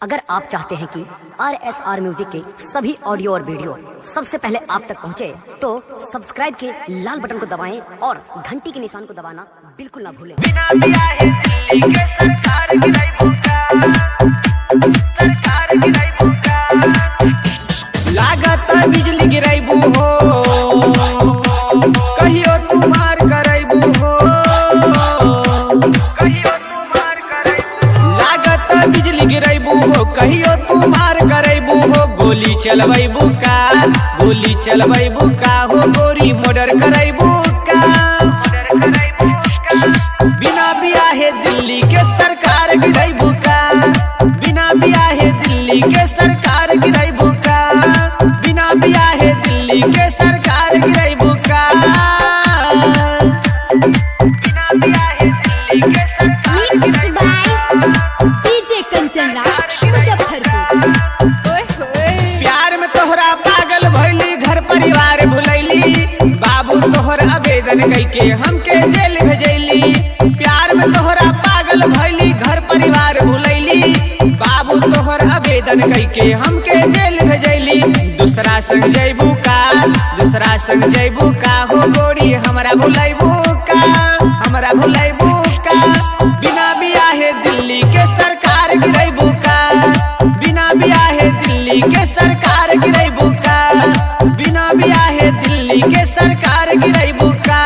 अगर आप चाहते हैं कि RSR म्यूजिक के सभी ऑडियो और वीडियो सबसे पहले आप तक पहुंचे, तो सब्सक्राइब के लाल बटन को दबाएं और घंटी के निशान को दबाना बिल्कुल ना भूलें। बिना बियाहे दिल्ली के सरकार गिराई भूखा, सरकार गिराई भूखा। लागत बिजली गिराइबू हो, कहियो तुम्हार कराइबू हो, कहियो तुम्हार कराइबू। लागत बिजली गिराइबू हो, कहियो तुम्हार कराइबू हो। गोली चलबैबू का, गोली चलबैबू का हो, गोरी मर्डर कराइबू का, मर्डर कराइबू का। बिना बियाहे दिल्ली के सरकार गिराइबू का, बिना बियाहे दिल्ली के सरकार गिराइबू का, बिना बियाहे दिल्ली के सरकार गिराइबू का, बिना बियाहे दिल्ली के सरकार गिराइबू का। डीजे कंचन राज मुजफ्फरपुर। प्यार में तोहरा पागल भइली, घर परिवार भुलैली, बाबू तोहर आवेदन कइके हमके जेल भेजैली। प्यार में तोहरा पागल भइली, घर परिवार भुलैली, बाबू तोहर आवेदन कइके हमके जेल भेजैली। दूसरा संग जइबू का, दूसरा संग जइबू का हो, गोरी हमरा भुलैबू का, हमरा भुलैबू का। बिना बियाहे दिल्ली के सरकार गिराइबू का, बिना बियाहे दिल्ली के सरकार गिराइबू का, बिना बियाहे दिल्ली के सरकार गिराइबू का,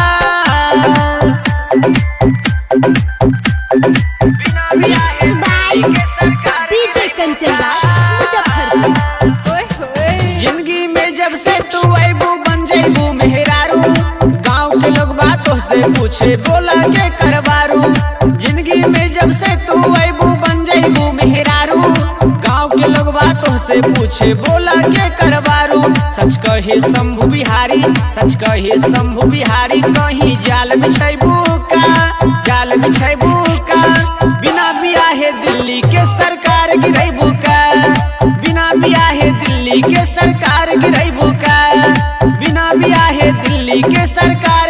बिना बियाहे दिल्ली के सरकार। डीजे कंचन राज मुजफ्फरपुर। जिंदगी में जब से तू आइबू बन जइबू मेहरारू, गाँव के लोग बातों से पूछे बोला के करवारू। जिंदगी में जब से तू आइबू बन जइबू मेहरारू, गाँव के लोग बातों से पूछे बोला के करवारू। सच कहे शंभू बिहारी, सच कहे शंभू बिहारी, कहीं जाल बिछैबू का, जाल बिछैबू का। बिना बियाहे दिल्ली के सरकार गिराइबू का, बिना बियाहे दिल्ली के सरकार गिराइबू का, बिना बियाहे दिल्ली के सरकार